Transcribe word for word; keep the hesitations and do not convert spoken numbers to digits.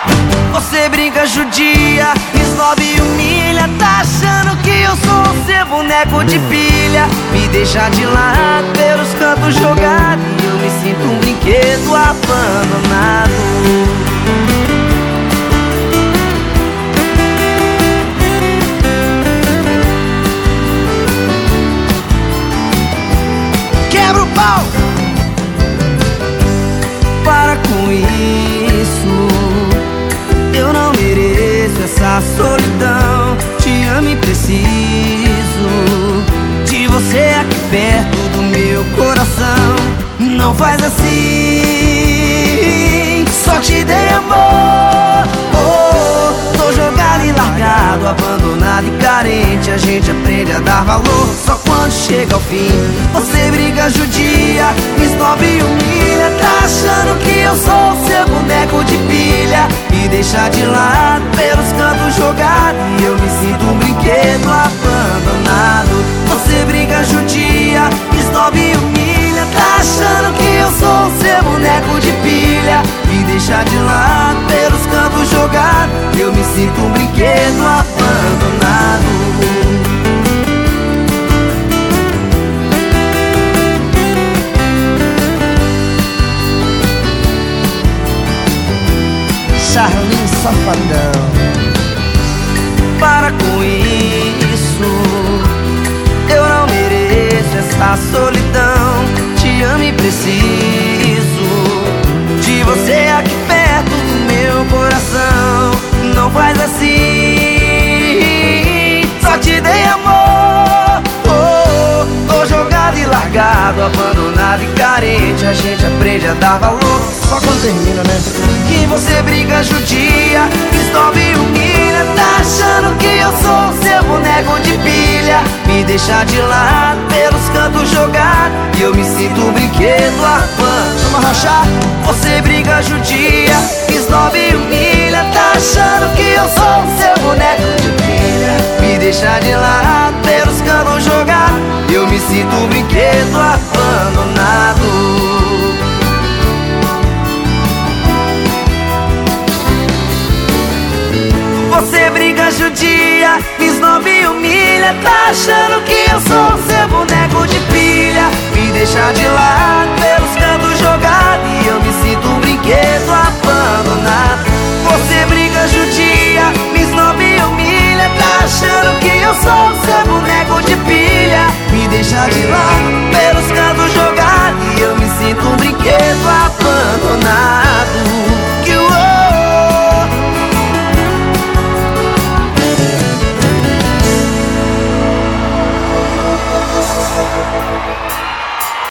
Você brinca, judia, esnobe e humilha. Tá achando que eu sou seu boneco de pilha? Me deixa de lado, pelos cantos jogado, e eu me sinto um brinquedo abandonado. Quebra o pau! Para com isso, eu não mereço essa solidão. Te amo e preciso de você aqui perto do meu coração. Não faz assim, só te dei amor. Oh, tô jogado e largado, abandonado e carente. A gente aprende a dar valor só quando chega ao fim. Você briga, judia, esnobe e humilha. Tá achando que eu sou seu boneco de pilha? Me deixa de lado, pelos cantos jogado, e eu me sinto um brinquedo abandonado. Você briga, judia, esnobe e humilha. Tá achando que eu sou seu boneco de pilha? Me deixa de lado, pelos cantos jogado, e eu me sinto um brinquedo abandonado. Charlinho Safadão. Para com isso, eu não mereço essa solidão. Te amo e preciso de você aqui perto do meu coração. Não faz assim, só te dei amor. Oh, tô jogado e largado, abandonado e carente. A gente aprende a dar valor Só quando termina, né? que você briga, judia, esnobe e humilha. Tá achando que eu sou seu boneco de pilha? Me deixa de lado, pelos cantos jogado, e eu me sinto um brinquedo abandonado. Vamos rachar? Você briga, judia, esnobe e humilha. Tá achando que eu sou seu boneco de pilha? Me deixa de lado, pelos cantos jogado, e eu me sinto um brinquedo abandonado. Você briga, judia, esnobe e humilha. Tá achando que eu sou seu boneco de pilha? Me deixa de lado,